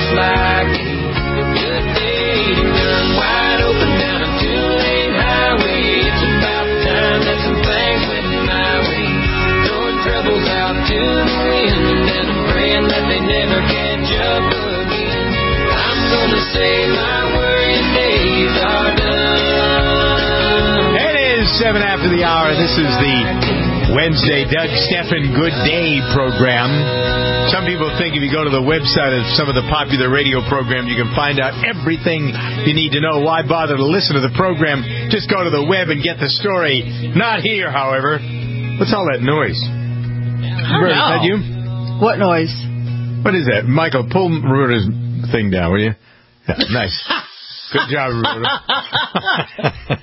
just like me. Good day to run wide open down a two-lane highway. It's about time that some things went my way. Throwing troubles out to the wind and praying that they never catch up again. I'm gonna say my worrying days are done. It is 7 after the hour. This is the Wednesday Doug Stephan Good Day program. Some people think if you go to the website of some of the popular radio programs, you can find out everything you need to know. Why bother to listen to the program? Just go to the web and get the story. Not here, however. What's all that noise? Bert, is that you? What noise? What is that? Michael, pull Roberta's thing down, will you? Yeah, nice. Good job, Roberta.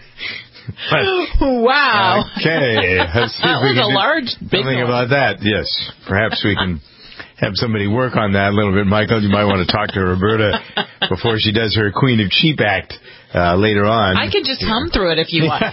Wow. Okay. Let's see that was a large, big something one. about that. Yes. Perhaps we can have somebody work on that a little bit. Michael, you might want to talk to Roberta before she does her Queen of Cheap act later on. I can just hum through it if you want.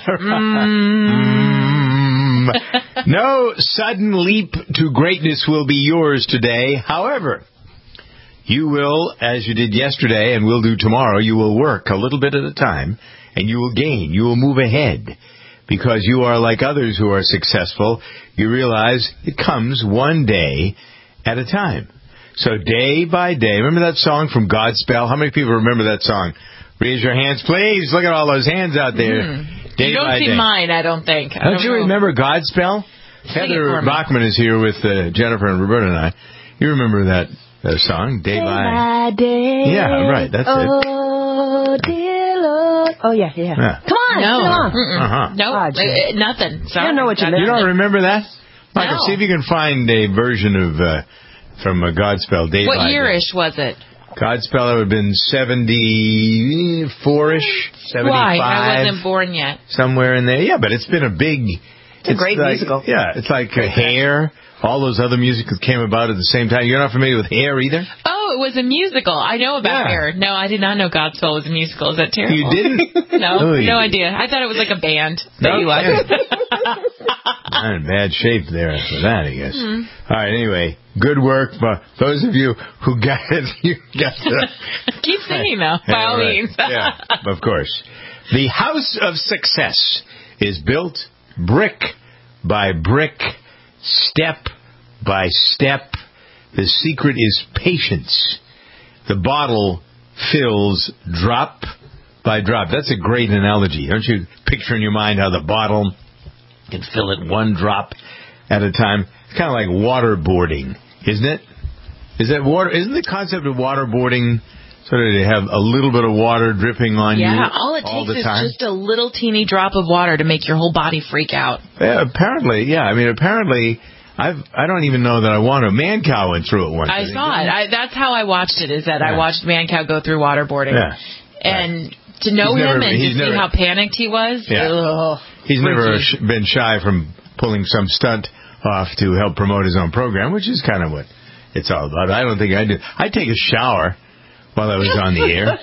No sudden leap to greatness will be yours today. However, you will, as you did yesterday and will do tomorrow, you will work a little bit at a time, and you will gain. You will move ahead. Because you are like others who are successful, you realize it comes one day at a time. So day by day, remember that song from Godspell? How many people remember that song? Raise your hands, please. Look at all those hands out there. Day You don't by see day. mine, I don't think. Don't you remember Godspell? Heather Bachman is here with Jennifer and Roberta and I. You remember that song, Day by Day. Yeah, right. That's it. Oh, dear Lord. Oh, yeah. Come on, sing along. No, nothing. Sorry. You don't know what you You don't remember that? Michael, No. see if you can find a version of from Godspell, Day by What Day. year-ish was it? Godspell, that would have been 74-ish, 75. Why? I wasn't born yet. Somewhere in there. Yeah, but it's been a big... It's a great musical. Yeah, it's like Hair. All those other musicals came about at the same time. You're not familiar with Hair either? Oh, it was a musical. I know about Yeah. Hair. No, I did not know Godspell was a musical. Is that terrible? You didn't? No, Oh, you no did. idea. I thought it was like a band that No, you liked. Not in bad shape there after that, I guess. All right, anyway, good work. But those of you who got it, you got the... Keep singing, though, by all right. means. Yeah, of course. The house of success is built brick by brick, step by step. The secret is patience. The bottle fills drop by drop. That's a great analogy. Don't you picture in your mind how the bottle can fill it one drop at a time? It's kind of like waterboarding, isn't it? Isn't the concept of waterboarding sort of to have a little bit of water dripping on you all it all takes the is time? just a little teeny drop of water to make your whole body freak out. Yeah, apparently, yeah. I mean, apparently, I don't even know that I want to. Mancow went through it once. I saw it. That's how I watched it, is that I watched Mancow go through waterboarding. Yeah. And to know him and to see how panicked he was, He's never been shy from pulling some stunt off to help promote his own program, which is kind of what it's all about. I don't think I do. I take a shower while I was on the air.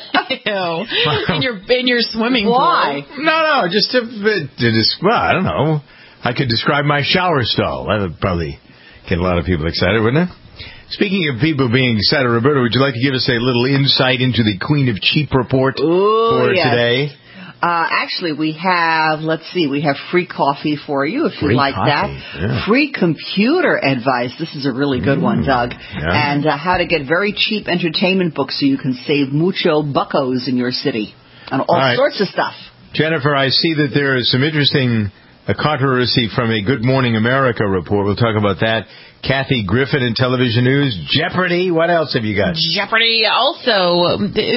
in your swimming pool. Why? No, just I don't know. I could describe my shower stall. That would probably get a lot of people excited, wouldn't it? Speaking of people being excited, Roberta, would you like to give us a little insight into the Queen of Cheap report for today? Actually, we have free coffee for you if you like that. Yeah. Free computer advice. This is a really good one, Doug. Yeah. And how to get very cheap entertainment books so you can save mucho buckos in your city. And all sorts of stuff. Jennifer, I see that there is some interesting controversy from a Good Morning America report. We'll talk about that. Kathy Griffin in television news. Jeopardy. What else have you got? Jeopardy. Also,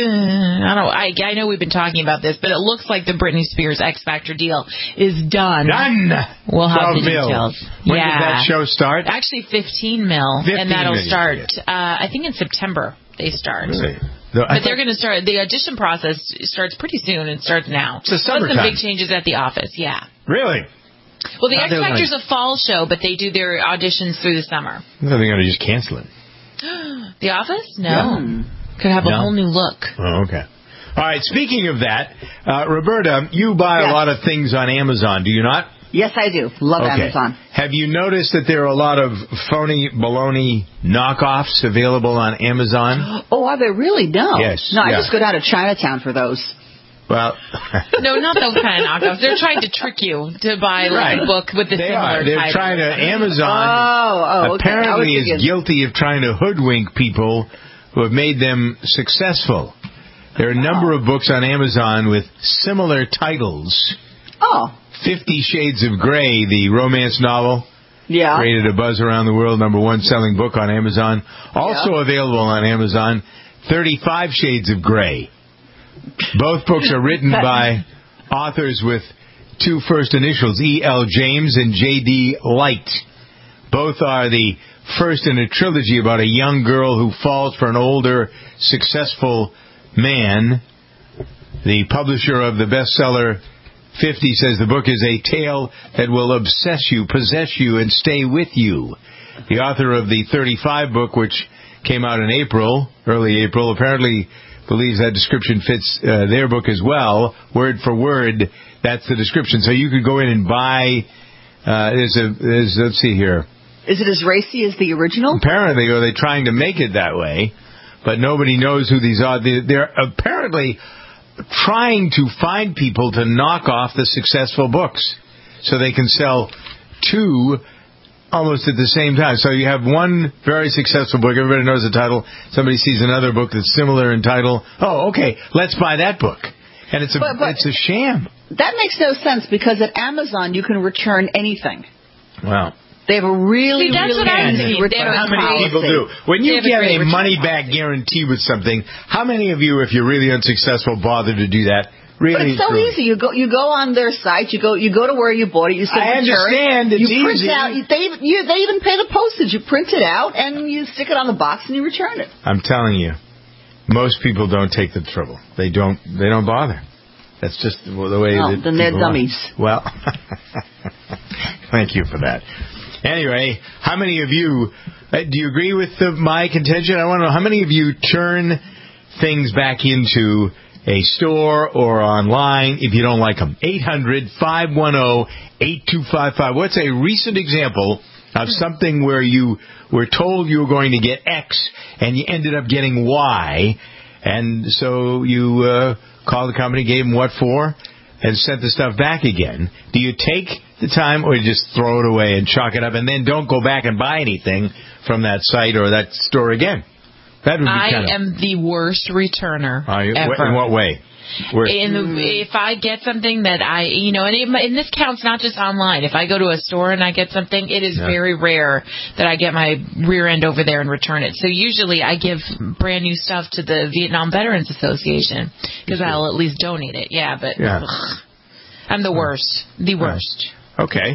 I know we've been talking about this, but it looks like the Britney Spears X Factor deal is done. Done. We'll have the 12 mil. details. When did that show start? Actually, 15 mil, 15 and that'll million, start. yes. I think in September they start. Really? But they're going to start. The audition process starts pretty soon. It starts now. It's the summertime. Some big changes at the office. Yeah. Really? Well, the X Factor's a fall show, but they do their auditions through the summer. I thought they're going to just cancel it. The Office? No. Could have a whole new look. Oh, okay. All right, speaking of that, Roberta, you buy a lot of things on Amazon, do you not? Yes, I do. Love Amazon. Have you noticed that there are a lot of phony baloney knockoffs available on Amazon? Oh, are they really? No. Yes. No, I just go down to Chinatown for those. Well, No, not those kind of knockoffs. They're trying to trick you to buy like a book with the they similar are. They're title. trying to. Amazon Okay. apparently I was is guilty of trying to hoodwink people who have made them successful. There are a number of books on Amazon with similar titles. Oh. 50 Shades of Grey, the romance novel, Yeah. created a buzz around the world, #1 selling book on Amazon. Also available on Amazon, 35 Shades of Grey. Both books are written by authors with two first initials, E.L. James and J.D. Light. Both are the first in a trilogy about a young girl who falls for an older, successful man. The publisher of the bestseller 50 says the book is a tale that will obsess you, possess you, and stay with you. The author of the 35 book, which came out in April, early April, apparently believes that description fits their book as well. Word for word, that's the description. So you could go in and buy, let's see here. Is it as racy as the original? Apparently, or they're trying to make it that way, but nobody knows who these are. They're apparently trying to find people to knock off the successful books so they can sell two almost at the same time. So you have one very successful book, everybody knows the title, somebody sees another book that's similar in title, oh, okay, let's buy that book. And it's a sham. That makes no sense because at Amazon you can return anything. Wow. They have a really, that's really what I'm easy saying. return How many policy. people do? When you They have get a a great money-back guarantee with something, how many of you, if you're really unsuccessful, bother to do that? But Really? it's so easy. You go on their site. You go to where you bought it. You say I return. understand. It's you print easy. it out. They even pay the postage. You print it out and you stick it on the box and you return it. I'm telling you, most people don't take the trouble. They don't bother. That's just the way that then they're people are. dummies. Well, thank you for that. Anyway, how many of you, do you agree with my contention? I want to know how many of you turn things back into a store or online if you don't like them. 800-510-8255. What's a recent example of something where you were told you were going to get X and you ended up getting Y, and so you called the company, gave them what for, and sent the stuff back again? Do you take the time or you just throw it away and chalk it up and then don't go back and buy anything from that site or that store again? That would be I am the worst returner ever. In what way? If I get something that and this counts not just online. If I go to a store and I get something, it is very rare that I get my rear end over there and return it. So usually I give brand new stuff to the Vietnam Veterans Association because I'll at least donate it. Ugh, I'm the worst. The worst. Okay.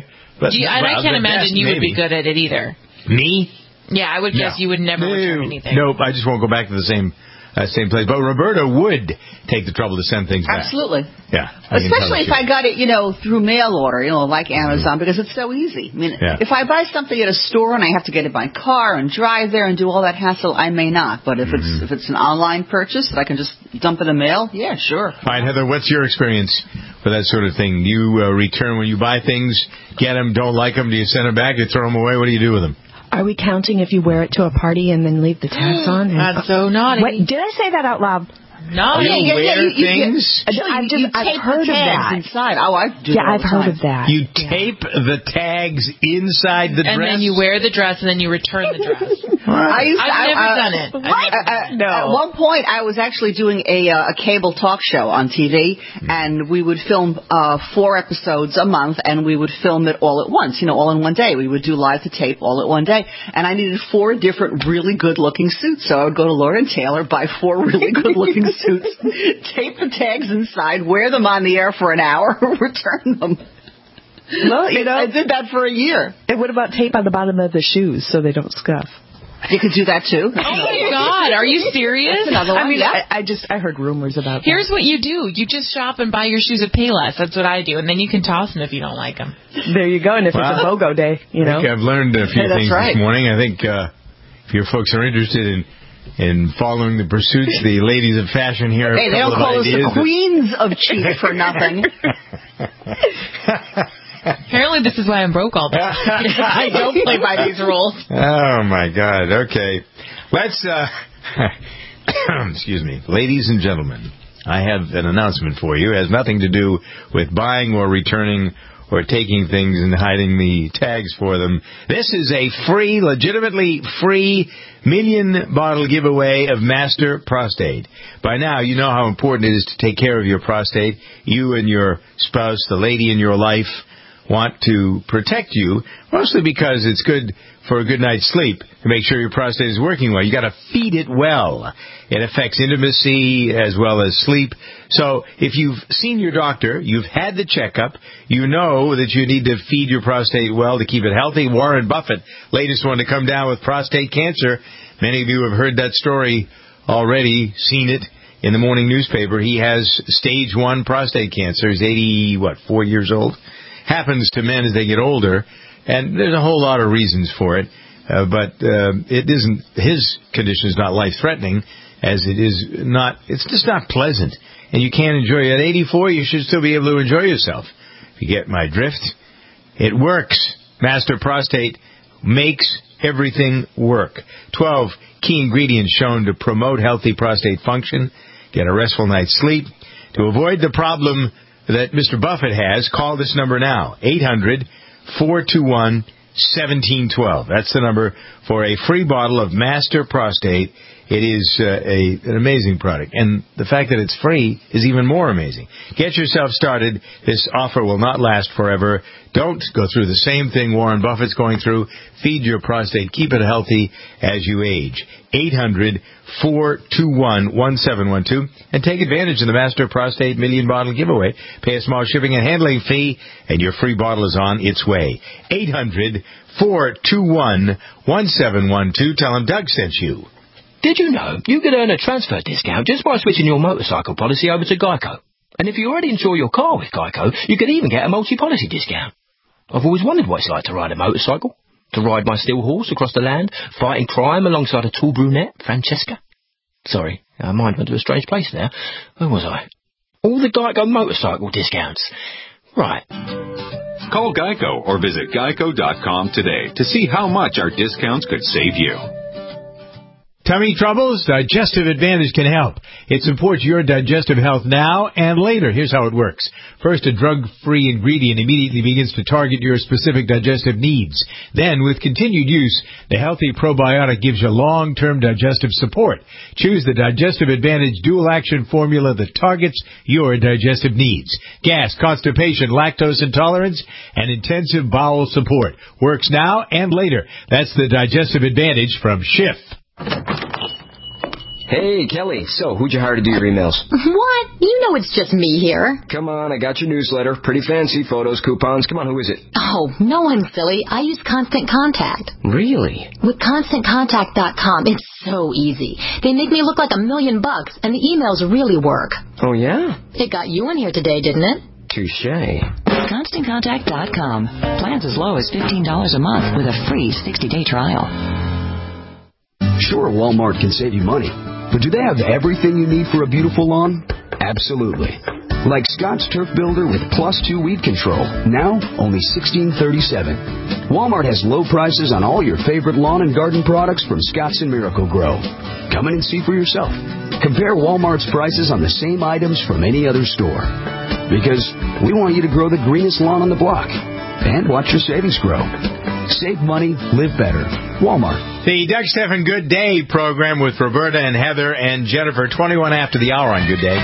I can't imagine you would be good at it either. Me? Yeah, I would guess you would never return anything. Nope, I just won't go back to the same place. But Roberta would take the trouble to send things back. Absolutely. Yeah. Especially if I got it, through mail order, like Amazon, because it's so easy. I mean, if I buy something at a store and I have to get it by car and drive there and do all that hassle, I may not. But if it's an online purchase that I can just dump in the mail, yeah, sure. All right, Heather, what's your experience with that sort of thing? Do you return when you buy things, get them, don't like them, do you send them back, you throw them away? What do you do with them? Are we counting if you wear it to a party and then leave the tags on? That's so naughty. Wait, did I say that out loud? No, you wear things? I've heard of that. Inside. Oh, I do. Yeah, I've heard of that. You tape the tags inside the dress? And then you wear the dress and then you return the dress. I've never done it. No. At one point, I was actually doing a cable talk show on TV, and we would film 4 episodes a month, and we would film it all at once, all in one day. We would do live to tape all at one day, and I needed 4 different really good-looking suits, so I would go to Lord & Taylor, buy 4 really good-looking suits, tape the tags inside, wear them on the air for an hour, return them. Well, I did that for a year. And what about tape on the bottom of the shoes so they don't scuff? You could do that too. Oh my God, are you serious? Another one. I mean, yeah. I heard rumors about that. Here's what you do. You just shop and buy your shoes at Payless. That's what I do. And then you can toss them if you don't like them. There you go. And if it's a BOGO day, I think I've learned a few things right. this morning. I think if your folks are interested in following the pursuits, the ladies of fashion here have Hey, they a couple don't of call us ideas. the queens of cheap for nothing. Apparently this is why I'm broke all the time. I don't play by these rules. Oh, my God. Okay. Let's, excuse me. Ladies and gentlemen, I have an announcement for you. It has nothing to do with buying or returning or taking things and hiding the tags for them. This is a free, legitimately free million-bottle giveaway of Master Prostate. By now, you know how important it is to take care of your prostate. You and your spouse, the lady in your life, want to protect you, mostly because it's good for a good night's sleep to make sure your prostate is working well. You got to feed it well. It affects intimacy as well as sleep. So if you've seen your doctor, you've had the checkup, you know that you need to feed your prostate well to keep it healthy. Warren Buffett, latest one to come down with prostate cancer. Many of you have heard that story already, seen it in the morning newspaper. He has stage 1 prostate cancer. He's 4 years old. Happens to men as they get older, and there's a whole lot of reasons for it. But it isn't, his condition is not life-threatening, as it is not, it's just not pleasant. And you can't enjoy it. At 84, you should still be able to enjoy yourself. If you get my drift, it works. Master Prostate makes everything work. 12 key ingredients shown to promote healthy prostate function, get a restful night's sleep. To avoid the problem that Mr. Buffett has, call this number now, 800-421-1712. That's the number for a free bottle of Master Prostate. It is an amazing product, and the fact that it's free is even more amazing. Get yourself started. This offer will not last forever. Don't go through the same thing Warren Buffett's going through. Feed your prostate. Keep it healthy as you age. 800-421-1712, and take advantage of the Master Prostate Million Bottle Giveaway. Pay a small shipping and handling fee, and your free bottle is on its way. 800-421-1712. Tell them Doug sent you. Did you know you could earn a transfer discount just by switching your motorcycle policy over to Geico? And if you already insure your car with Geico, you could even get a multi-policy discount. I've always wondered what it's like to ride a motorcycle. To ride my steel horse across the land, fighting crime alongside a tall brunette, Francesca. Sorry, our mind went to a strange place there. Where was I? All the Geico motorcycle discounts. Right. Call Geico or visit geico.com today to see how much our discounts could save you. Tummy troubles? Digestive Advantage can help. It supports your digestive health now and later. Here's how it works. First, a drug-free ingredient immediately begins to target your specific digestive needs. Then, with continued use, the healthy probiotic gives you long-term digestive support. Choose the Digestive Advantage dual-action formula that targets your digestive needs. Gas, constipation, lactose intolerance, and intensive bowel support. Works now and later. That's the Digestive Advantage from Schiff. Hey, Kelly. So, who'd you hire to do your emails? What? You know it's just me here. Come on, I got your newsletter. Pretty fancy. Photos, coupons. Come on, who is it? Oh, no one, silly. I use Constant Contact. Really? With ConstantContact.com, it's so easy. They make me look like $1 million, and the emails really work. Oh, yeah? It got you in here today, didn't it? Touché. ConstantContact.com. Plans as low as $15 a month with a free 60-day trial. Sure, Walmart can save you money, but do they have everything you need for a beautiful lawn? Absolutely. Like Scott's Turf Builder with +2 weed control, now only $16.37. Walmart has low prices on all your favorite lawn and garden products from Scott's and Miracle-Gro. Come in and see for yourself. Compare Walmart's prices on the same items from any other store. Because we want you to grow the greenest lawn on the block and watch your savings grow. Save money, live better. Walmart. The Doug Stephan Good Day program with Roberta and Heather and Jennifer, 21 after the hour on Good Day.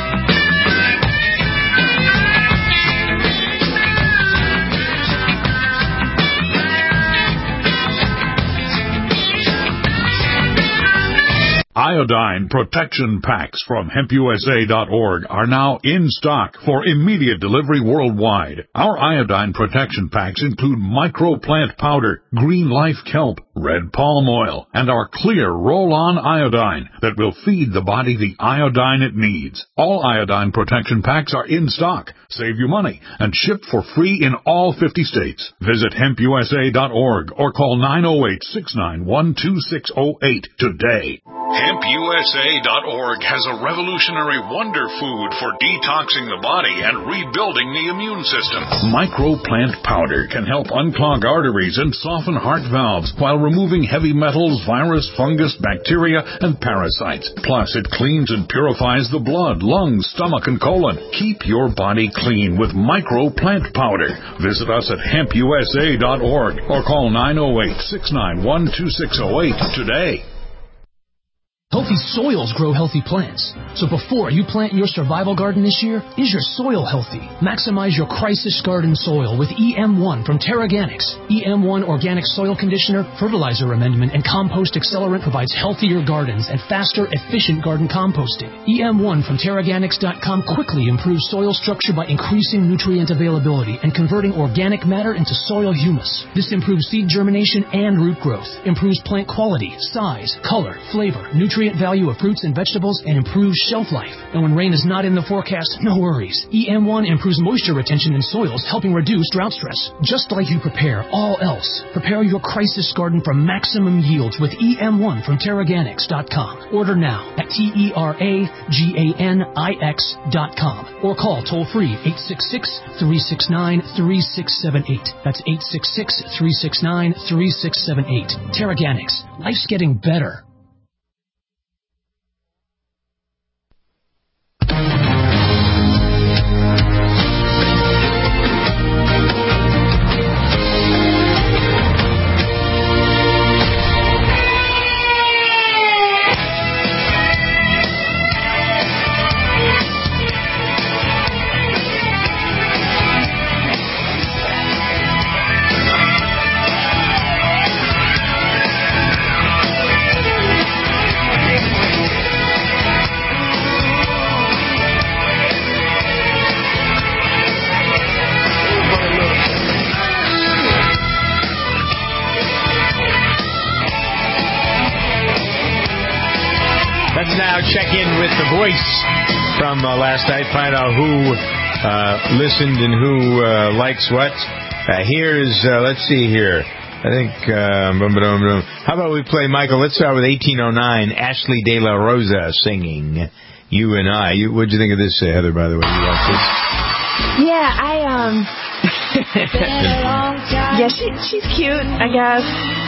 Iodine protection packs from HempUSA.org are now in stock for immediate delivery worldwide. Our iodine protection packs include microplant powder, green life kelp, red palm oil, and our clear roll-on iodine that will feed the body the iodine it needs. All iodine protection packs are in stock. Save you money and shipped for free in all 50 states. Visit HempUSA.org or call 908-691-2608 today. HempUSA.org has a revolutionary wonder food for detoxing the body and rebuilding the immune system. Microplant powder can help unclog arteries and soften heart valves while removing heavy metals, virus, fungus, bacteria, and parasites. Plus, it cleans and purifies the blood, lungs, stomach, and colon. Keep your body clean with Microplant powder. Visit us at HempUSA.org or call 908-691-2608 today. Healthy soils grow healthy plants. So before you plant your survival garden this year, is your soil healthy? Maximize your crisis garden soil with EM1 from Terraganics. EM1 Organic Soil Conditioner, Fertilizer Amendment, and Compost Accelerant provides healthier gardens and faster, efficient garden composting. EM1 from Terraganics.com quickly improves soil structure by increasing nutrient availability and converting organic matter into soil humus. This improves seed germination and root growth, improves plant quality, size, color, flavor, nutrient value of fruits and vegetables, and improves shelf life. And when rain is not in the forecast, no worries. EM1 improves moisture retention in soils, helping reduce drought stress. Just like you prepare all else, prepare your crisis garden for maximum yields with EM1 from Terraganics.com. Order now at TERAGANIX.com or call toll-free 866-369-3678. That's 866-369-3678. Terraganics. Life's getting better. Let's now check in with the voice from last night, find out who listened and who likes what. Here's, let's see here. I think, how about we play, Michael, let's start with 1809, Ashley De La Rosa singing You and I. What'd you think of this, Heather, by the way? You watched this? Yeah, yeah, she's cute, I guess.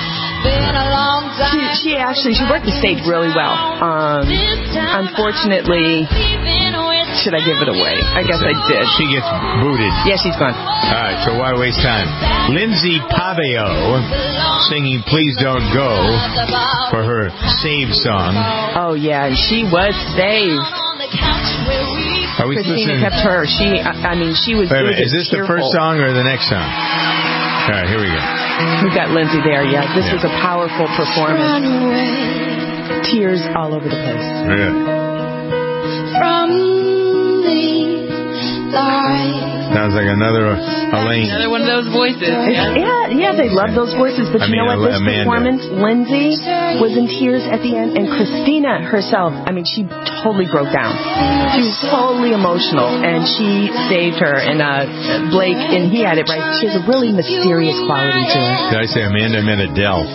She worked the stage really well. Unfortunately, should I give it away? I guess I did. She gets booted. Yeah, she's gone. All right, so why waste time? Lindsay Paveo singing Please Don't Go for her Save song. Oh, yeah, and she was saved. Are we Christina kept her. She was. Wait a minute, is this the first song or the next song? All right, here we go. We've got Lindsay there, yeah. This was a powerful performance. Tears all over the place. Really? From the light. Sounds like another Elaine. Another one of those voices. Yeah, they love those voices. But you know what? This performance, Lindsay was in tears at the end, and Christina herself, she totally broke down. She was totally emotional, and she saved her. And Blake, and he had it right. She has a really mysterious quality to her. Did I say Amanda? I meant Adele.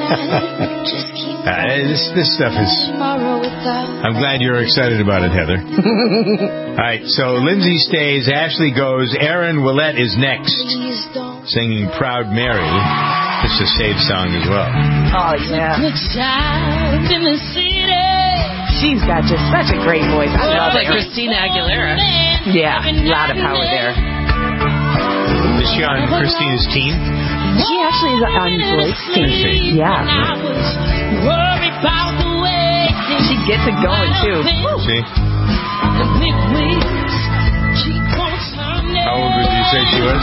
This stuff is... I'm glad you're excited about it, Heather. All right, so Lindsay stays, Ashley goes, Aaron Willette is next, singing Proud Mary. This is a Save song as well. Oh, yeah. She's got just such a great voice. I love it. Like Christina Aguilera. Yeah, a lot of power there. Is she on Christina's team? She actually is on Blake's team. Yeah. She gets it going, too. See? How old would you say she was?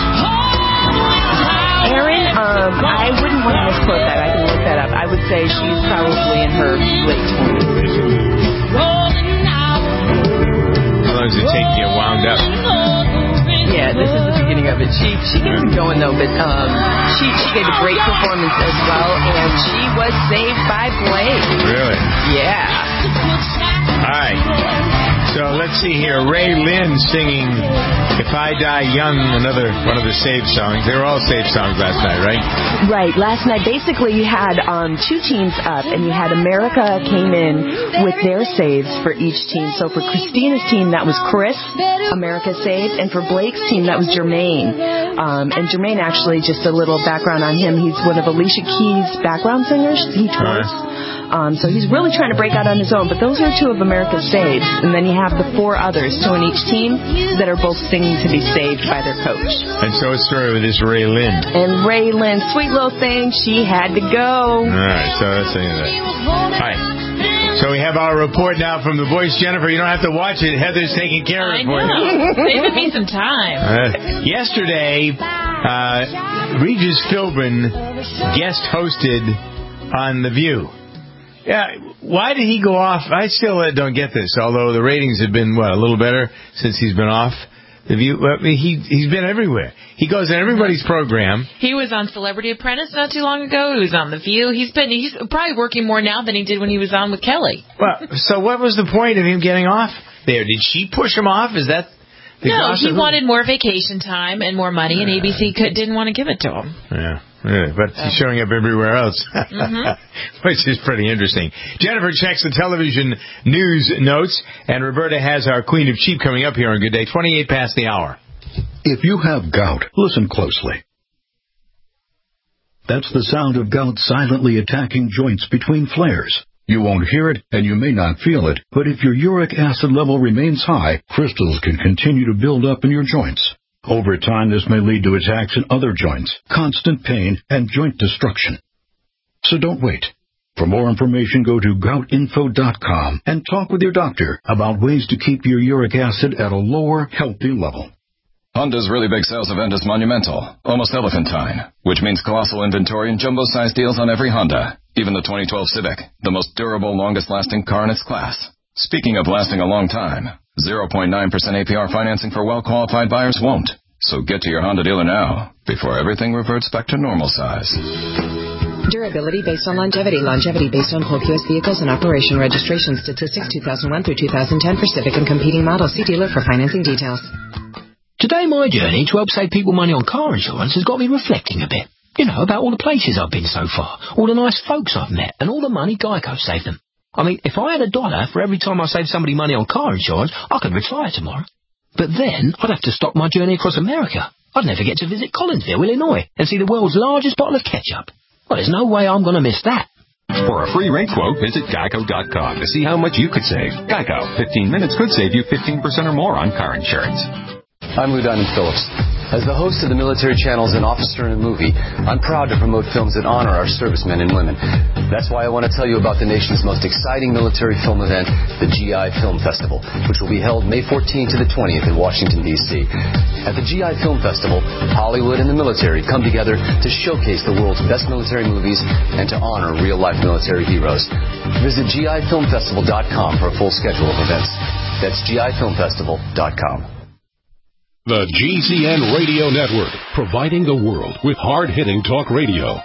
Erin, I wouldn't want to misquote that. I can look that up. I would say she's probably in her late 20s. How long does it take to get wound up? Yeah, this is the beginning of it. She gets it going, though, but she gave a great performance as well, and she was saved by Blake. Really? Yeah. All right. So let's see here. Ray Lynn singing If I Die Young, another one of the Save songs. They were all Save songs last night, right? Right. Last night, basically, you had two teams up, and you had America came in with their saves for each team. So for Christina's team, that was Chris, America saved, and for Blake's team, that was Jermaine. And Jermaine, actually, just a little background on him, he's one of Alicia Keys' background singers. He tours. So he's really trying to break out on his own. But those are two of America's saves. And then you have the four others, two on each team, that are both singing to be saved by their coach. And so it's story with this Ray Lynn. And Ray Lynn, sweet little thing, she had to go. All right, so let's sing that. All right. So we have our report now from The Voice. Jennifer, you don't have to watch it. Heather's taking care of it for you. Saving me some time. Yesterday, Regis Philbin guest hosted on The View. Yeah, why did he go off? I still don't get this, although the ratings have been, a little better since he's been off The View. I mean, he's been everywhere. He goes on everybody's program. He was on Celebrity Apprentice not too long ago. He was on The View. He's probably working more now than he did when he was on with Kelly. Well, so what was the point of him getting off there? Did she push him off? Is that... No, he wanted more vacation time and more money, and ABC didn't want to give it to him. Yeah, but he's showing up everywhere else, which is pretty interesting. Jennifer checks the television news notes, and Roberta has our Queen of Cheap coming up here on Good Day, 28 past the hour. If you have gout, listen closely. That's the sound of gout silently attacking joints between flares. You won't hear it, and you may not feel it, but if your uric acid level remains high, crystals can continue to build up in your joints. Over time, this may lead to attacks in other joints, constant pain, and joint destruction. So don't wait. For more information, go to goutinfo.com and talk with your doctor about ways to keep your uric acid at a lower, healthy level. Honda's really big sales event is monumental, almost elephantine, which means colossal inventory and jumbo-sized deals on every Honda, even the 2012 Civic, the most durable, longest-lasting car in its class. Speaking of lasting a long time, 0.9% APR financing for well-qualified buyers won't. So get to your Honda dealer now, before everything reverts back to normal size. Durability based on longevity. Longevity based on Polk U.S. vehicles and operation registration statistics 2001 through 2010 for Civic and competing models. See dealer for financing details. Today, my journey to help save people money on car insurance has got me reflecting a bit. You know, about all the places I've been so far, all the nice folks I've met, and all the money Geico saved them. I mean, if I had $1 for every time I saved somebody money on car insurance, I could retire tomorrow. But then, I'd have to stop my journey across America. I'd never get to visit Collinsville, Illinois, and see the world's largest bottle of ketchup. Well, there's no way I'm going to miss that. For a free rate quote, visit Geico.com to see how much you could save. Geico, 15 minutes could save you 15% or more on car insurance. I'm Lou Diamond Phillips. As the host of the Military Channel's An Officer in a Movie, I'm proud to promote films that honor our servicemen and women. That's why I want to tell you about the nation's most exciting military film event, the GI Film Festival, which will be held May 14th to the 20th in Washington, D.C. At the GI Film Festival, Hollywood and the military come together to showcase the world's best military movies and to honor real-life military heroes. Visit GIFilmFestival.com for a full schedule of events. That's GIFilmFestival.com. The GCN Radio Network, providing the world with hard-hitting talk radio.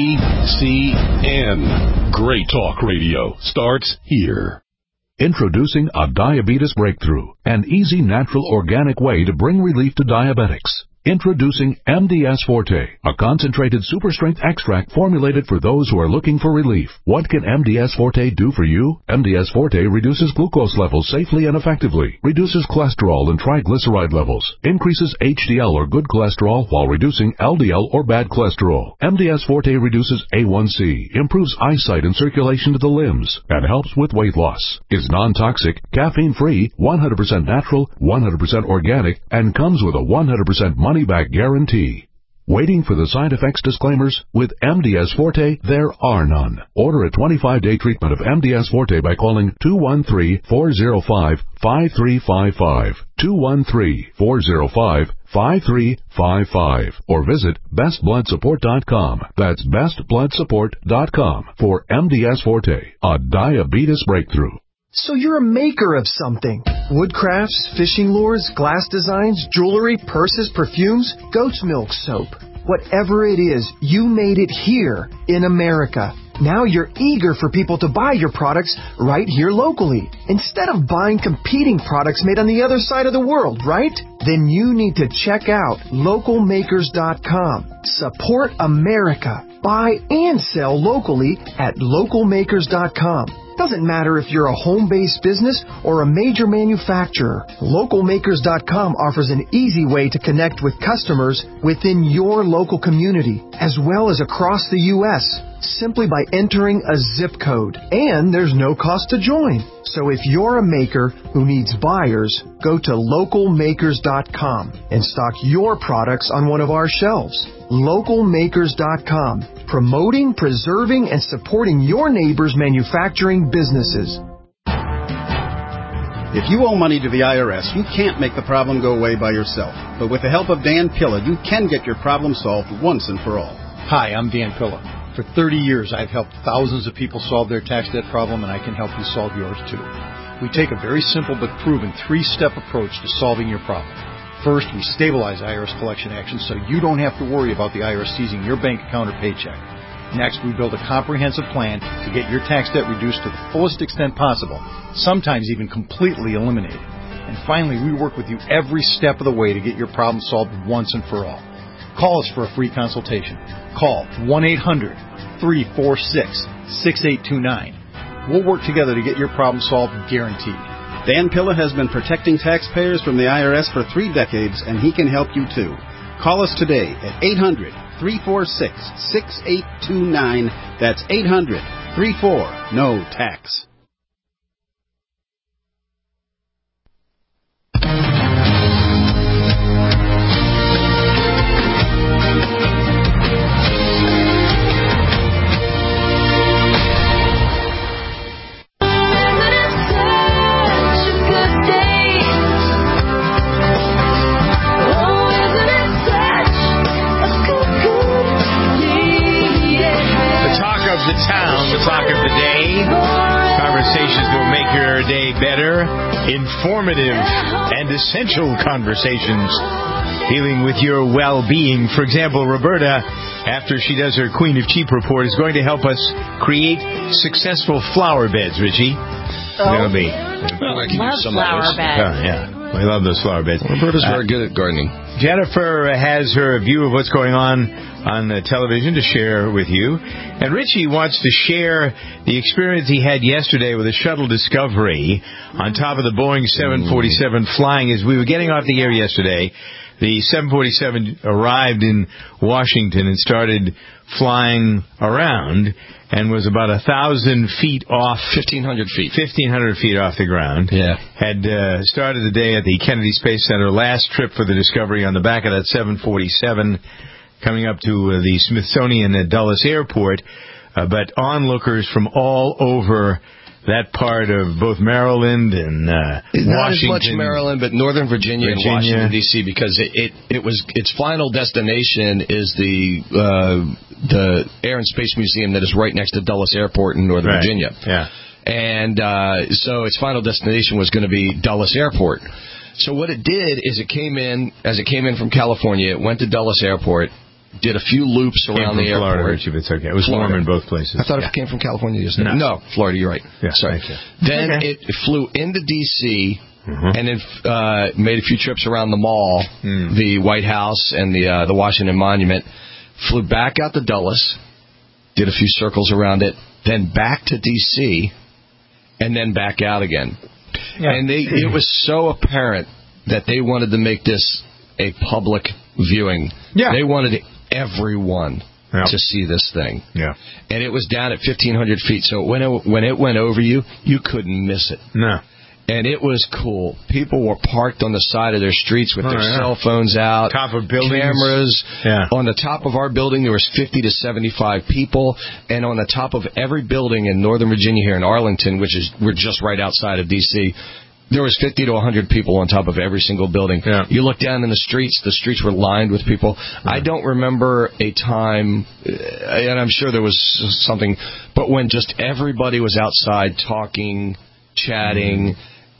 GCN. Great talk radio starts here. Introducing a diabetes breakthrough, an easy, natural, organic way to bring relief to diabetics. Introducing MDS Forte, a concentrated super-strength extract formulated for those who are looking for relief. What can MDS Forte do for you? MDS Forte reduces glucose levels safely and effectively, reduces cholesterol and triglyceride levels, increases HDL or good cholesterol while reducing LDL or bad cholesterol. MDS Forte reduces A1C, improves eyesight and circulation to the limbs, and helps with weight loss. Is non-toxic, caffeine-free, 100% natural, 100% organic, and comes with a 100% money-back guarantee. Waiting for the side effects disclaimers? With MDS Forte, there are none. Order a 25-day treatment of MDS Forte by calling 213-405-5355, 213-405-5355, or visit bestbloodsupport.com. That's bestbloodsupport.com for MDS Forte, a diabetes breakthrough. So you're a maker of something. Woodcrafts, fishing lures, glass designs, jewelry, purses, perfumes, goat's milk soap. Whatever it is, you made it here in America. Now you're eager for people to buy your products right here locally, instead of buying competing products made on the other side of the world, right? Then you need to check out localmakers.com. Support America. Buy and sell locally at localmakers.com. Doesn't matter if you're a home-based business or a major manufacturer. Localmakers.com offers an easy way to connect with customers within your local community, as well as across the U.S., simply by entering a zip code. And there's no cost to join. So if you're a maker who needs buyers, go to localmakers.com and stock your products on one of our shelves. Localmakers.com, promoting, preserving, and supporting your neighbors' manufacturing businesses. If you owe money to the IRS, you can't make the problem go away by yourself. But with the help of Dan Pilla, you can get your problem solved once and for all. Hi, I'm Dan Pilla. For 30 years, I've helped thousands of people solve their tax debt problem, and I can help you solve yours too. We take a very simple but proven 3-step approach to solving your problem. First, we stabilize IRS collection actions so you don't have to worry about the IRS seizing your bank account or paycheck. Next, we build a comprehensive plan to get your tax debt reduced to the fullest extent possible, sometimes even completely eliminated. And finally, we work with you every step of the way to get your problem solved once and for all. Call us for a free consultation. Call 1-800-346-6829. We'll work together to get your problem solved, guaranteed. Dan Pilla has been protecting taxpayers from the IRS for 3 decades, and he can help you too. Call us today at 800-346-6829. That's 800-34-NO-TAX. Better, informative, and essential conversations dealing with your well-being. For example, Roberta, after she does her Queen of Cheap report, is going to help us create successful flower beds, Richie. Love flower beds. Oh, yeah. We love those flower beds. Roberta's very good at gardening. Jennifer has her view of what's going on the television to share with you. And Richie wants to share the experience he had yesterday with a shuttle Discovery on top of the Boeing 747 flying. As we were getting off the air yesterday, the 747 arrived in Washington and started flying around and was about 1,000 feet off. 1,500 feet. 1,500 feet off the ground. Yeah. Had started the day at the Kennedy Space Center. Last trip for the Discovery on the back of that 747, coming up to the Smithsonian at Dulles Airport. But onlookers from all over that part of both Maryland and Washington. Not as much Maryland, but Northern Virginia and Washington, D.C., because it was its final destination is the Air and Space Museum that is right next to Dulles Airport in Northern Virginia. Yeah. And so its final destination was going to be Dulles Airport. So what it did is it came in from California, it went to Dulles Airport, did a few loops around the airport. Florida, Richie, it's okay. It was warm in both places. I thought it came from California yesterday. No, Florida, you're right. Yeah, sorry. Then it flew into D.C., and then made a few trips around the mall, the White House and the Washington Monument, flew back out to Dulles, did a few circles around it, then back to D.C., and then back out again. Yeah. And it was so apparent that they wanted to make this a public viewing. Yeah. They wanted everyone to see this thing. Yeah. And it was down at 1,500 feet, so when it went over you couldn't miss it. No. And it was cool. People were parked on the side of their streets with their cell phones out. Top of buildings. Cameras. Yeah. On the top of our building, there was 50 to 75 people. And on the top of every building in Northern Virginia here in Arlington, we're just right outside of D.C., there was 50 to 100 people on top of every single building. Yeah. You look down in the streets were lined with people. I don't remember a time, and I'm sure there was something, but when just everybody was outside talking, chatting,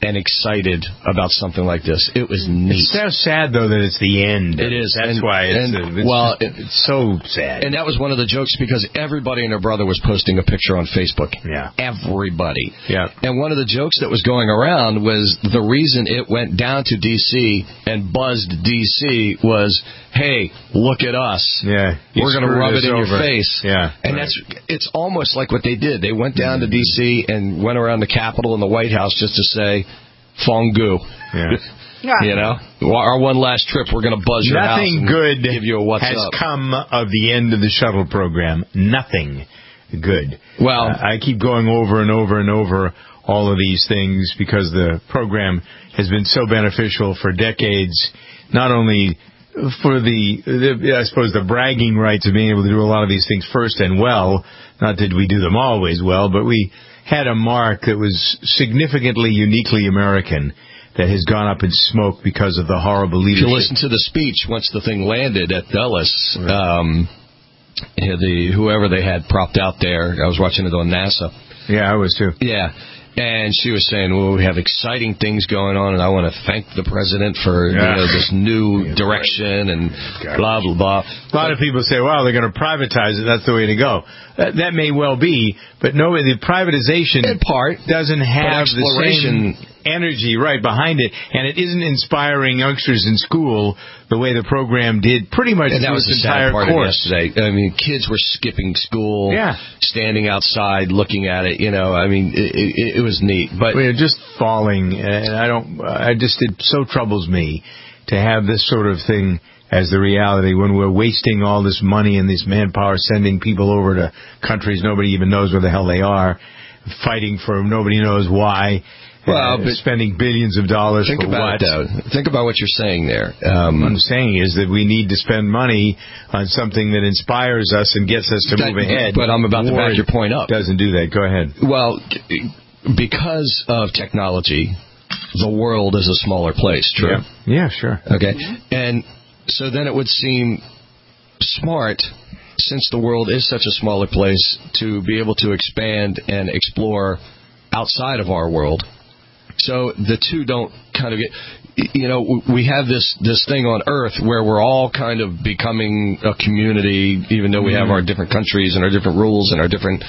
and excited about something like this. It was neat. It's so sad, though, that it's the end. It is. That's why it's so sad. And that was one of the jokes because everybody and their brother was posting a picture on Facebook. Yeah. Everybody. Yeah. And one of the jokes that was going around was the reason it went down to D.C. and buzzed D.C. was, hey, look at us. Yeah. We're going to rub it in your face. Yeah. And it's almost like what they did. They went down to D.C. and went around the Capitol and the White House just to say, Fongu. Yeah. You know, our one last trip, we're going to buzz your house. Nothing good give you a what's has up. come of the end of the shuttle program. Nothing good. Well, I keep going over and over and over all of these things because the program has been so beneficial for decades, not only for I suppose the bragging rights of being able to do a lot of these things first and well, not that we do them always well, but we had a mark that was significantly, uniquely American that has gone up in smoke because of the horrible leadership. If you listen to the speech once the thing landed at Dulles, whoever they had propped out there, I was watching it on NASA. Yeah, I was too. Yeah. And she was saying, well, we have exciting things going on, and I want to thank the president for this new direction and blah, blah, blah. A lot of people say, well, they're going to privatize it. That's the way to go. That may well be, but no, the privatization in part doesn't have the same energy behind it, and it isn't inspiring youngsters in school the way the program did pretty much and that was its the entire sad part course. Of yesterday. I mean, kids were skipping school, standing outside looking at it. You know, I mean, it was neat, but we're just falling, and it so troubles me to have this sort of thing as the reality when we're wasting all this money and this manpower, sending people over to countries nobody even knows where the hell they are, fighting for nobody knows why. Well, but spending billions of dollars for what? Think about what you're saying there. What I'm saying is that we need to spend money on something that inspires us and gets us to move ahead. But I'm about to back your point up. Doesn't do that. Go ahead. Well, because of technology, the world is a smaller place. True. Yeah, sure. Okay. And so then it would seem smart, since the world is such a smaller place, to be able to expand and explore outside of our world. So the two don't kind of get, you know, we have this thing on Earth where we're all kind of becoming a community, even though we have our different countries and our different rules and our different,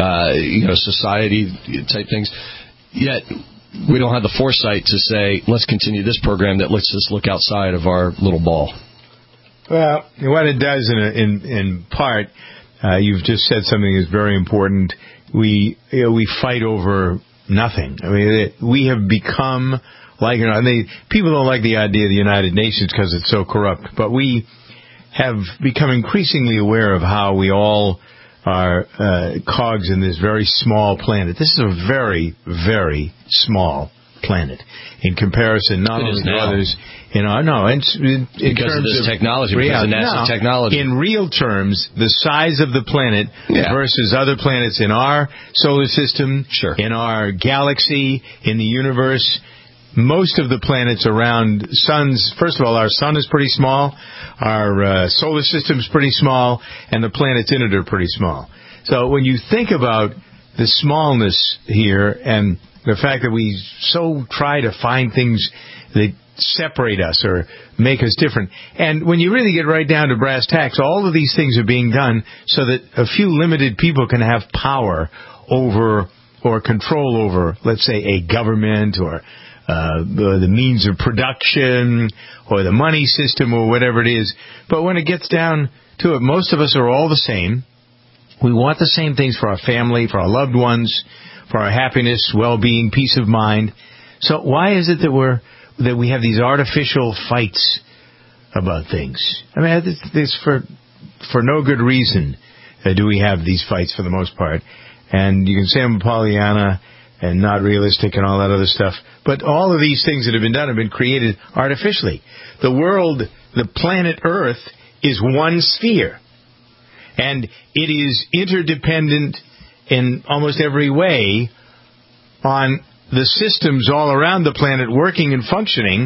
society type things. Yet we don't have the foresight to say, let's continue this program that lets us look outside of our little ball. Well, what it does in part, you've just said something that's very important. We fight over nothing. I mean, we have become like, people don't like the idea of the United Nations because it's so corrupt, but we have become increasingly aware of how we all are cogs in this very small planet. This is a very, very small planet in comparison not only to others. In terms of this technology, because of NASA technology. In real terms, the size of the planet versus other planets in our solar system, in our galaxy, in the universe, most of the planets around suns, first of all, our sun is pretty small, our solar system is pretty small, and the planets in it are pretty small. So when you think about the smallness here and the fact that we so try to find things that separate us or make us different. And when you really get right down to brass tacks, all of these things are being done so that a few limited people can have power over or control over, let's say, a government or the means of production or the money system or whatever it is. But when it gets down to it, most of us are all the same. We want the same things for our family, for our loved ones, for our happiness, well-being, peace of mind. So why is it that we have these artificial fights about things? I mean, it's for no good reason do we have these fights for the most part. And you can say I'm a Pollyanna and not realistic and all that other stuff. But all of these things that have been done have been created artificially. The world, the planet Earth, is one sphere. And it is interdependent in almost every way on the systems all around the planet working and functioning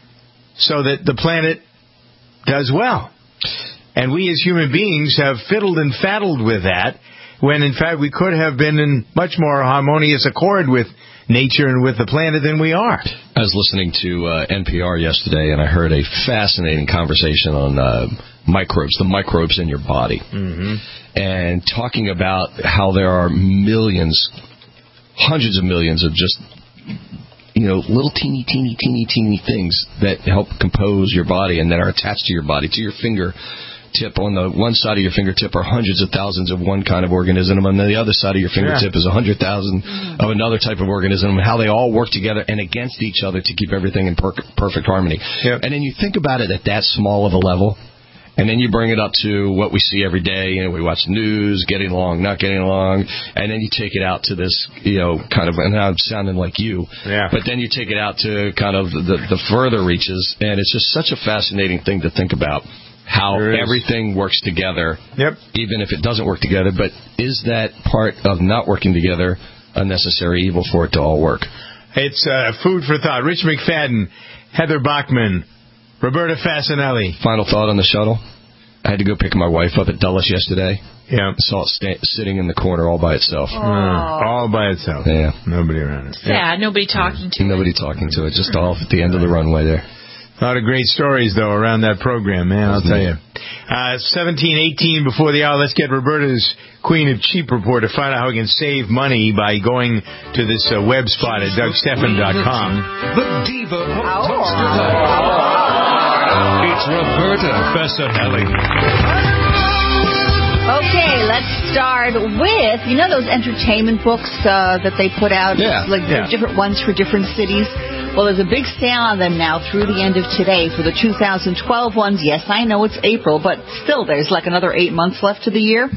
so that the planet does well. And we as human beings have fiddled and faddled with that when in fact we could have been in much more harmonious accord with nature and with the planet than we are. I was listening to NPR yesterday, and I heard a fascinating conversation on the microbes in your body, and talking about how there are millions, hundreds of millions of just little teeny things that help compose your body and that are attached to your body, to your fingertip. On the one side of your fingertip are hundreds of thousands of one kind of organism, and on the other side of your fingertip is 100,000 of another type of organism, and how they all work together and against each other to keep everything in perfect harmony. Yep. And then you think about it at that small of a level, and then you bring it up to what we see every day. We watch news, getting along, not getting along, and then you take it out to this, kind of, and I'm sounding like you, but then you take it out to kind of the further reaches, and it's just such a fascinating thing to think about, how everything works together, even if it doesn't work together. But is that part of not working together a necessary evil for it to all work? It's food for thought. Rich McFadden, Heather Bachman, Roberta Fasanelli. Final thought on the shuttle. I had to go pick my wife up at Dulles yesterday. Yeah. Saw it sitting in the corner all by itself. All by itself. Yeah. Nobody around it. Sad. Nobody talking to it. Nobody talking to it. Just off at the end of the runway there. A lot of great stories, though, around that program, man, I'll tell you. 17:18 before the hour. Let's get Roberta's Queen of Cheap report to find out how we can save money by going to this web spot at DougStephan.com. The Diva of Toaster. It's Roberta Fasanelli. Okay, let's start with, those entertainment books that they put out? Different ones for different cities. Well, there's a big sale on them now through the end of today for the 2012 ones. Yes, I know it's April, but still there's like another 8 months left to the year.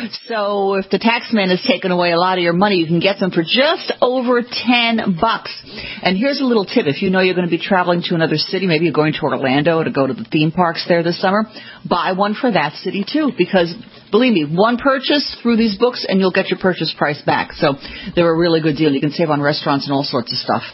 So if the taxman has taken away a lot of your money, you can get them for just over $10. And here's a little tip. If you know you're going to be traveling to another city, maybe you're going to Orlando to go to the theme parks there this summer, buy one for that city too, because believe me, one purchase through these books and you'll get your purchase price back. So they're a really good deal. You can save on restaurants and all sorts of stuff.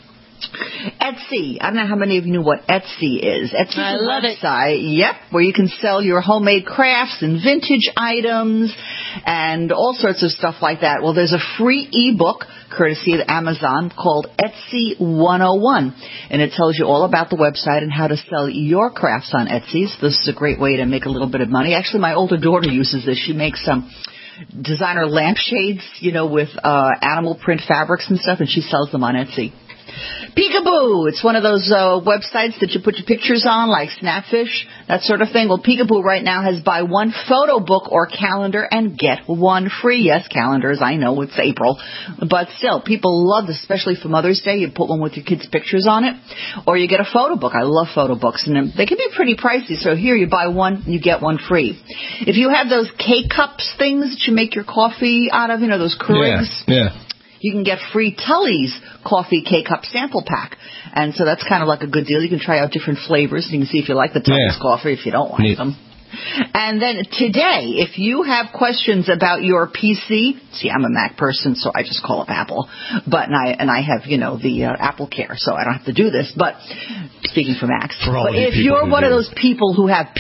Etsy. I don't know how many of you know what Etsy is. Etsy is a website, where you can sell your homemade crafts and vintage items and all sorts of stuff like that. Well, there's a free ebook courtesy of Amazon called Etsy 101, and it tells you all about the website and how to sell your crafts on Etsy. So this is a great way to make a little bit of money. Actually, my older daughter uses this. She makes some designer lampshades, with animal print fabrics and stuff, and she sells them on Etsy. Peekaboo. It's one of those websites that you put your pictures on, like Snapfish, that sort of thing. Well, Peekaboo right now has buy one photo book or calendar and get one free. Yes, calendars, I know it's April, but still, people love this, especially for Mother's Day. You put one with your kids' pictures on it, or you get a photo book. I love photo books, and they can be pretty pricey. So here, you buy one, you get one free. If you have those K-Cups things that you make your coffee out of, those Keurigs. You can get free Tully's coffee K-Cup sample pack. And so that's kind of like a good deal. You can try out different flavors. You can see if you like the Tully's coffee, if you don't like them. And then today, if you have questions about your PC, see, I'm a Mac person, so I just call up Apple. But and I have, the Apple Care, so I don't have to do this. But speaking for Macs, but if you're one of those people who have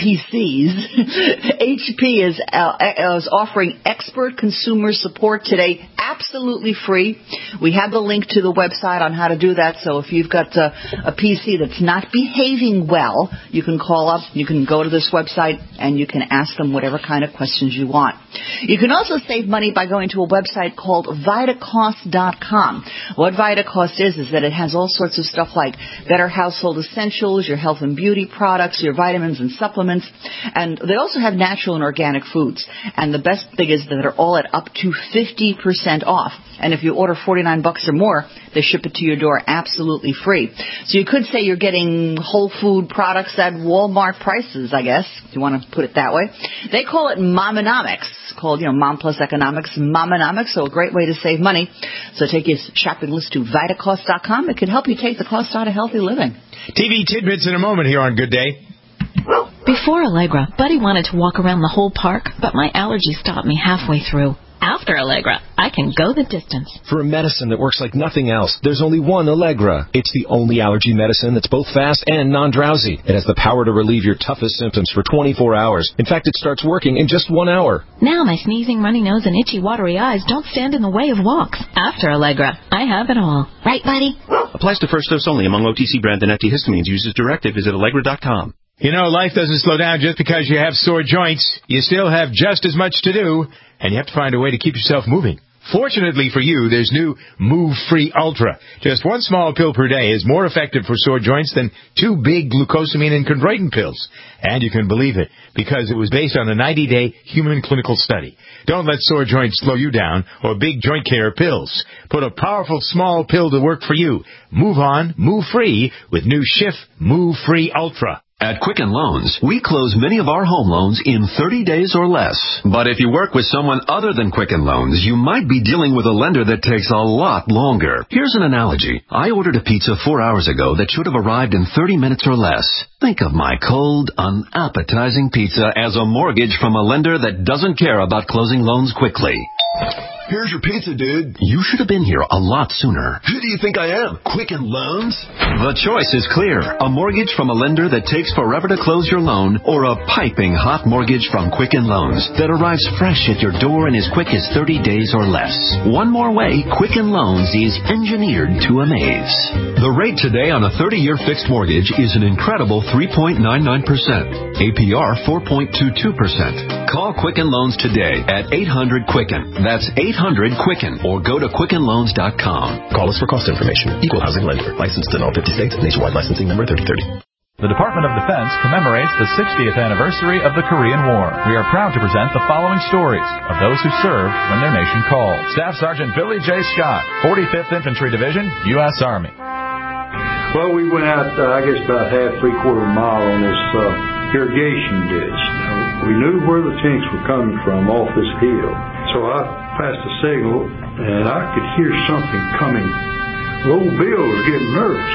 PCs, HP is offering expert consumer support today, absolutely free. We have the link to the website on how to do that. So if you've got a PC that's not behaving well, you can call up, you can go to this website, and you can ask them whatever kind of questions you want. You can also save money by going to a website called Vitacost.com. What Vitacost is that it has all sorts of stuff like better household essentials, your health and beauty products, your vitamins and supplements, and they also have natural and organic foods. And the best thing is that they're all at up to 50% off. And if you order $49 or more, they ship it to your door absolutely free. So you could say you're getting whole food products at Walmart prices, I guess, if you want to put it that way. They call it Momonomics, called, Mom Plus Economics, Momonomics, so a great way to save money. So take your shopping list to Vitacost.com. It can help you take the cost out of healthy living. TV tidbits in a moment here on Good Day. Before Allegra, Buddy wanted to walk around the whole park, but my allergy stopped me halfway through. After Allegra, I can go the distance. For a medicine that works like nothing else, there's only one Allegra. It's the only allergy medicine that's both fast and non-drowsy. It has the power to relieve your toughest symptoms for 24 hours. In fact, it starts working in just 1 hour. Now my sneezing, runny nose, and itchy, watery eyes don't stand in the way of walks. After Allegra, I have it all. Right, buddy? Applies to first dose only among OTC brand and antihistamines. Used as directed. Visit Allegra.com. You know, life doesn't slow down just because you have sore joints. You still have just as much to do, and you have to find a way to keep yourself moving. Fortunately for you, there's new Move Free Ultra. Just one small pill per day is more effective for sore joints than 2 big glucosamine and chondroitin pills. And you can believe it, because it was based on a 90-day human clinical study. Don't let sore joints slow you down or big joint care pills. Put a powerful small pill to work for you. Move on, move free with new Schiff Move Free Ultra. At Quicken Loans, we close many of our home loans in 30 days or less. But if you work with someone other than Quicken Loans, you might be dealing with a lender that takes a lot longer. Here's an analogy. I ordered a pizza 4 hours ago that should have arrived in 30 minutes or less. Think of my cold, unappetizing pizza as a mortgage from a lender that doesn't care about closing loans quickly. Here's your pizza, dude. You should have been here a lot sooner. Who do you think I am? Quicken Loans? The choice is clear. A mortgage from a lender that takes forever to close your loan, or a piping hot mortgage from Quicken Loans that arrives fresh at your door in as quick as 30 days or less. One more way, Quicken Loans is engineered to amaze. The rate today on a 30-year fixed mortgage is an incredible 3.99%. APR 4.22%. Call Quicken Loans today at 800-QUICKEN. That's 800-QUICKEN, or go to QuickenLoans.com. Call us for cost information. Equal housing lender. Licensed in all 50 states. Nationwide licensing number 3030. The Department of Defense commemorates the 60th anniversary of the Korean War. We are proud to present the following stories of those who served when their nation called. Staff Sergeant Billy J. Scott, 45th Infantry Division, U.S. Army. Well, we went out, I guess, about three-quarter mile on this irrigation ditch. Now, we knew where the tanks were coming from off this hill. So I passed a signal, and I could hear something coming. Old Bill was getting nervous.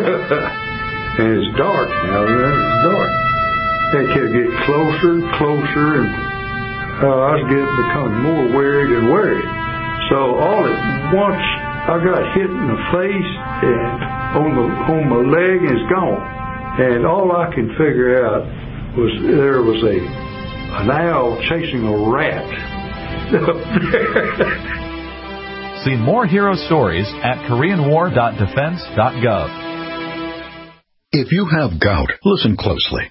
And it's dark now, it's dark. They kept getting closer and closer, and I was becoming more worried and worried. So all at once, I got hit in the face and on my leg, and it's gone. And all I could figure out was there was an owl chasing a rat. See more hero stories at KoreanWar.Defense.gov. If you have gout, listen closely.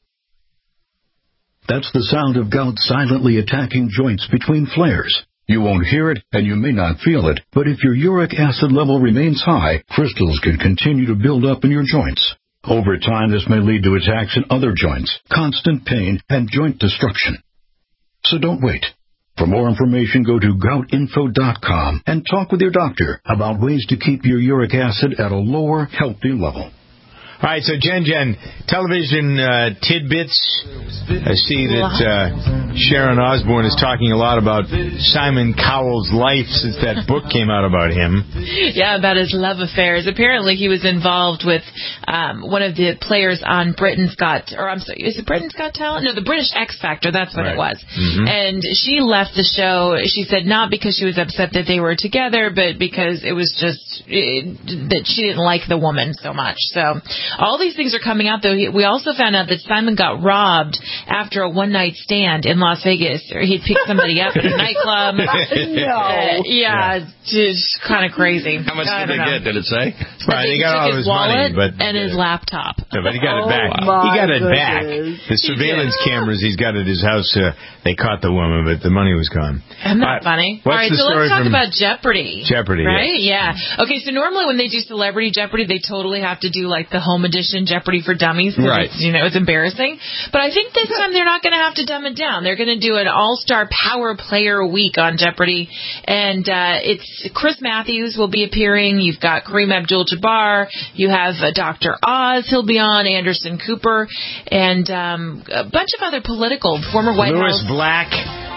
That's the sound of gout silently attacking joints between flares. You won't hear it, and you may not feel it, but if your uric acid level remains high, crystals can continue to build up in your joints. Over time, this may lead to attacks in other joints, constant pain, and joint destruction. So don't wait. For more information, go to goutinfo.com and talk with your doctor about ways to keep your uric acid at a lower, healthy level. All right, so Jen, television tidbits. I see that Sharon Osbourne is talking a lot about Simon Cowell's life since that book came out about him. Yeah, about his love affairs. Apparently, he was involved with one of the players on Britain's Got, or I'm sorry, is it Britain's Got Talent? No, the British X Factor. That's what it was. Mm-hmm. And she left the show. She said not because she was upset that they were together, but because it was just that she didn't like the woman so much. So. All these things are coming out, though. We also found out that Simon got robbed after a one-night stand in Las Vegas. Or he'd picked somebody up at a nightclub. Yeah, just kind of crazy. How much did they get? Did it say? Right, he got all his wallet money, and his laptop. Yeah, but he got it back. He got it back. The surveillance cameras he's got at his house, they caught the woman, but the money was gone. Isn't that funny? All right, so let's talk about Jeopardy. Jeopardy, right? Yeah. Okay, so normally when they do Celebrity Jeopardy, they totally have to do like the home edition Jeopardy for Dummies. Right. It's embarrassing. But I think this time they're not going to have to dumb it down. They're going to do an all-star power player week on Jeopardy. And it's Chris Matthews will be appearing. You've got Kareem Abdul-Jabbar. You have Dr. Oz. He'll be on. Anderson Cooper. And a bunch of other former White Louis House. Black.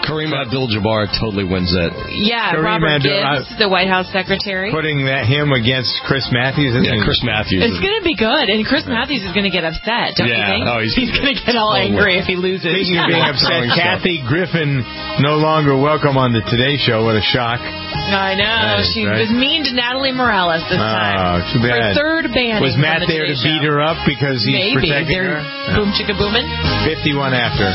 Kareem Abdul-Jabbar totally wins that. Yeah, Robert Gibbs, the White House secretary. Putting him against Chris Matthews. Chris Matthews. It's going to be good, and Chris Matthews is going to get upset, don't you think? Oh, he's going to get all angry if he loses. Speaking of being upset, Kathy Griffin no longer welcome on the Today Show. What a shock. I know. She was mean to Natalie Morales this time. Oh, too bad. Her third banning. Was Matt there to beat her up because he's protecting her? Boom chicka boomin'. 51 after.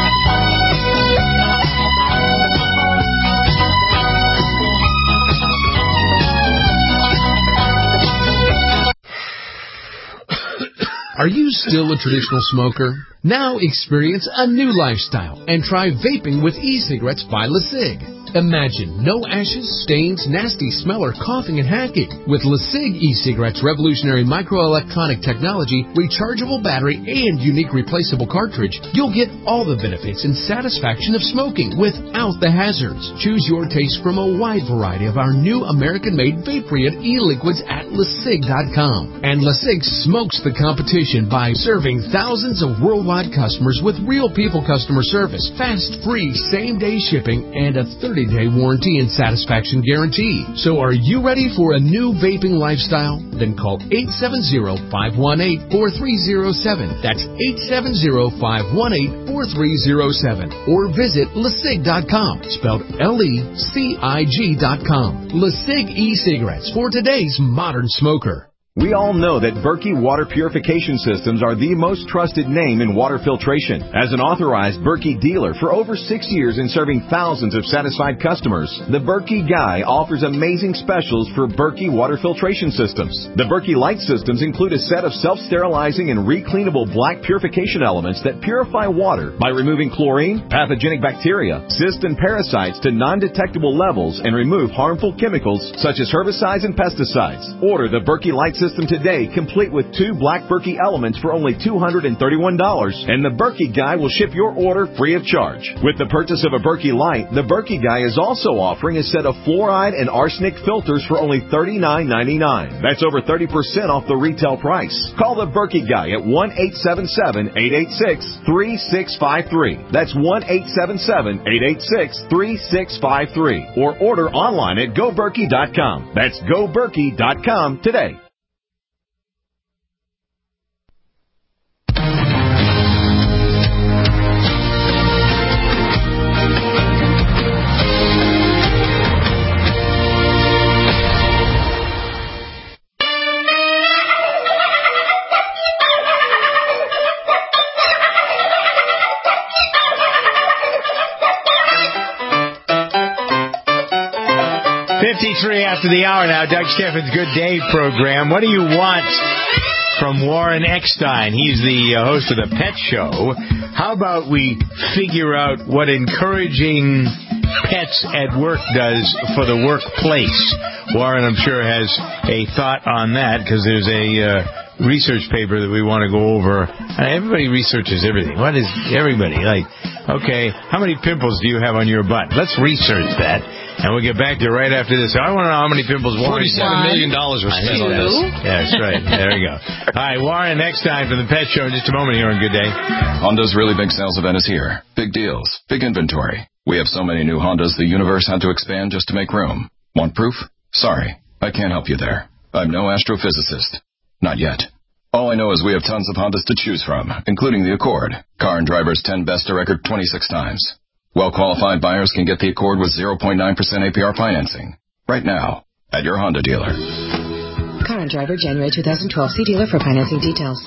Are you still a traditional smoker? Now experience a new lifestyle and try vaping with e-cigarettes by LeSig. Imagine no ashes, stains, nasty smell, or coughing and hacking. With LeSig e-cigarettes' revolutionary microelectronic technology, rechargeable battery, and unique replaceable cartridge, you'll get all the benefits and satisfaction of smoking without the hazards. Choose your taste from a wide variety of our new American-made vape-free e-liquids at LeSig.com. And LeSig smokes the competition by serving thousands of worldwide customers with real people customer service, fast, free, same-day shipping, and a 30-day warranty and satisfaction guarantee. So are you ready for a new vaping lifestyle? Then call 870-518-4307. That's 870-518-4307. Or visit LeSig.com, spelled LECIG.com. LeSig e-cigarettes for today's modern smoker. We all know that Berkey Water Purification Systems are the most trusted name in water filtration. As an authorized Berkey dealer for over 6 years and serving thousands of satisfied customers, the Berkey Guy offers amazing specials for Berkey Water Filtration Systems. The Berkey Light Systems include a set of self-sterilizing and recleanable black purification elements that purify water by removing chlorine, pathogenic bacteria, cysts, and parasites to non-detectable levels and remove harmful chemicals such as herbicides and pesticides. Order the Berkey Light System today, complete with 2 black Berkey elements for only $231, and the Berkey Guy will ship your order free of charge. With the purchase of a Berkey Light, the Berkey Guy is also offering a set of fluoride and arsenic filters for only $39.99. That's over 30% off the retail price. Call the Berkey Guy at 1-877-886-3653. That's 1-877-886-3653. Or order online at GoBerkey.com. That's GoBerkey.com today. After the hour now, Doug Steffens' Good Day program. What do you want from Warren Eckstein? He's the host of The Pet Show. How about we figure out what encouraging pets at work does for the workplace? Warren, I'm sure, has a thought on that because there's a research paper that we want to go over. Everybody researches everything. What is everybody like? Okay, how many pimples do you have on your butt? Let's research that. And we'll get back to it right after this. I want to know how many pimples Warren has. $47 million were spent on this. Yeah, that's right. There we go. All right, Warren, next time for the Pet Show in just a moment here on Good Day. Honda's really big sales event is here. Big deals, big inventory. We have so many new Hondas, the universe had to expand just to make room. Want proof? Sorry, I can't help you there. I'm no astrophysicist. Not yet. All I know is we have tons of Hondas to choose from, including the Accord. Car and Driver's 10 Best to Record 26 times. Well-qualified buyers can get the Accord with 0.9% APR financing. Right now, at your Honda dealer. Car and Driver, January 2012. See dealer for financing details.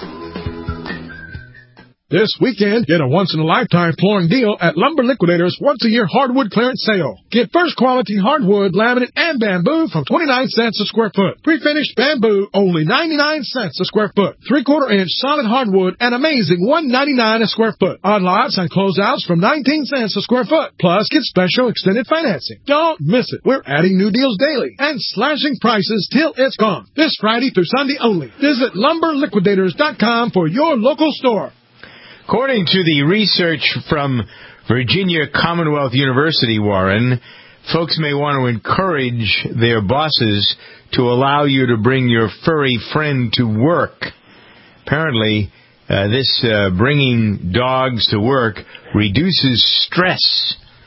This weekend, get a once-in-a-lifetime flooring deal at Lumber Liquidators' once-a-year hardwood clearance sale. Get first-quality hardwood, laminate, and bamboo from 29 cents a square foot. Pre-finished bamboo, only 99 cents a square foot. 3/4-inch solid hardwood, an amazing $1.99 a square foot. Odd lots and closeouts from 19 cents a square foot. Plus, get special extended financing. Don't miss it. We're adding new deals daily and slashing prices till it's gone. This Friday through Sunday only. Visit LumberLiquidators.com for your local store. According to the research from Virginia Commonwealth University, Warren, folks may want to encourage their bosses to allow you to bring your furry friend to work. Apparently, this bringing dogs to work reduces stress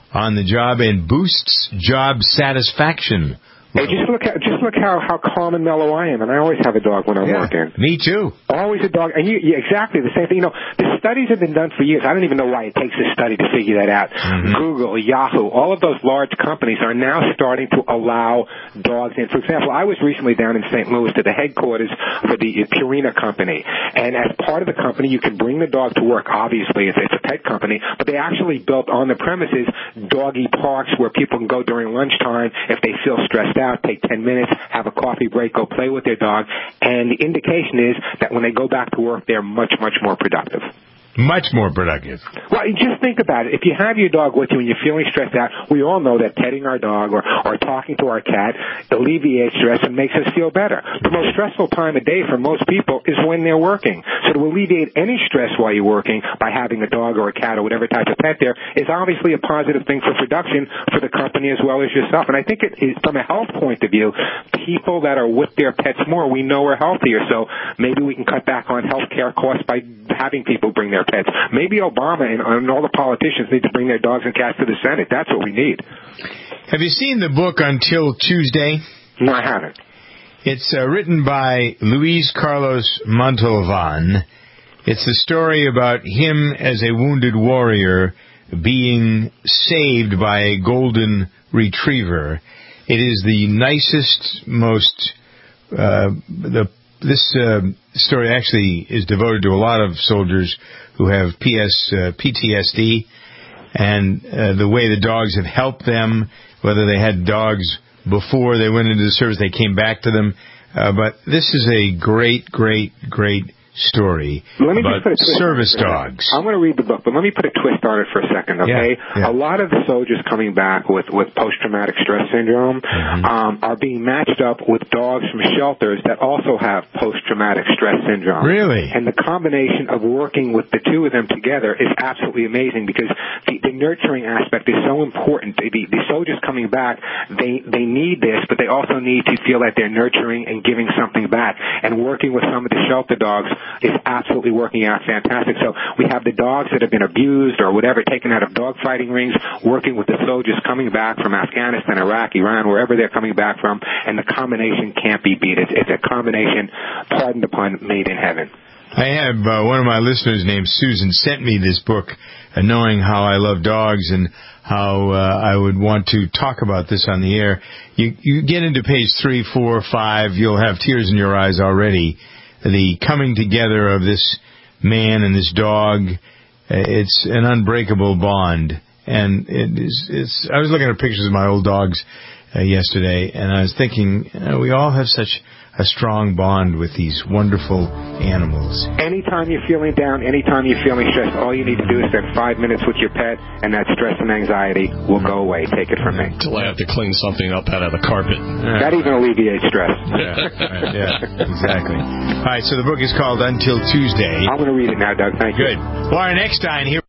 on the job and boosts job satisfaction. Hey, just look how calm and mellow I am, and I always have a dog when I'm working. Me too. Always a dog, and you exactly the same thing. You know, the studies have been done for years. I don't even know why it takes a study to figure that out. Mm-hmm. Google, Yahoo, all of those large companies are now starting to allow dogs in. For example, I was recently down in St. Louis to the headquarters for the Purina company, and as part of the company, you can bring the dog to work. Obviously, it's a pet company, but they actually built on the premises doggy parks where people can go during lunchtime if they feel stressed out, take 10 minutes, have a coffee break, go play with their dog, and the indication is that when they go back to work, they're much, much more productive. Much more productive. Well, just think about it. If you have your dog with you and you're feeling stressed out, we all know that petting our dog or talking to our cat alleviates stress and makes us feel better. The most stressful time of day for most people is when they're working. So to alleviate any stress while you're working by having a dog or a cat or whatever type of pet there is obviously a positive thing for production for the company as well as yourself. And I think it is, from a health point of view, people that are with their pets more, we know are healthier. So maybe we can cut back on health care costs by having people bring their pets. Maybe Obama and all the politicians need to bring their dogs and cats to the Senate. That's what we need. Have you seen the book Until Tuesday? No, I haven't. It's written by Luis Carlos Montalvan. It's the story about him as a wounded warrior being saved by a golden retriever. It is the nicest, most... This story actually is devoted to a lot of soldiers who have PTSD, and the way the dogs have helped them, whether they had dogs before they went into the service, they came back to them. But this is a great, great, great story about service dogs. I'm going to read the book, but let me put a twist on it for a second, okay? Yeah. A lot of the soldiers coming back with post-traumatic stress syndrome are being matched up with dogs from shelters that also have post-traumatic stress syndrome. Really? And the combination of working with the two of them together is absolutely amazing because the nurturing aspect is so important. The soldiers coming back, they need this, but they also need to feel that they're nurturing and giving something back. And working with some of the shelter dogs is absolutely working out fantastic. So we have the dogs that have been abused or whatever, taken out of dog fighting rings, working with the soldiers coming back from Afghanistan, Iraq, Iran, wherever they're coming back from, and the combination can't be beat. It's a combination, pardon the pun, made in heaven. I have one of my listeners named Susan sent me this book, knowing how I love dogs and how I would want to talk about this on the air. You get into page 3, 4, 5, you'll have tears in your eyes already. The coming together of this man and this dog, it's an unbreakable bond. And it's. I was looking at pictures of my old dogs yesterday, and I was thinking, we all have such a strong bond with these wonderful animals. Anytime you're feeling down, anytime you're feeling stressed, all you need to do is spend 5 minutes with your pet, and that stress and anxiety will go away. Take it from me. Until I have to clean something up out of the carpet. That even alleviates stress. Yeah, exactly. All right, so the book is called Until Tuesday. I'm going to read it now, Doug. Thank you. Good. Warren Eckstein here.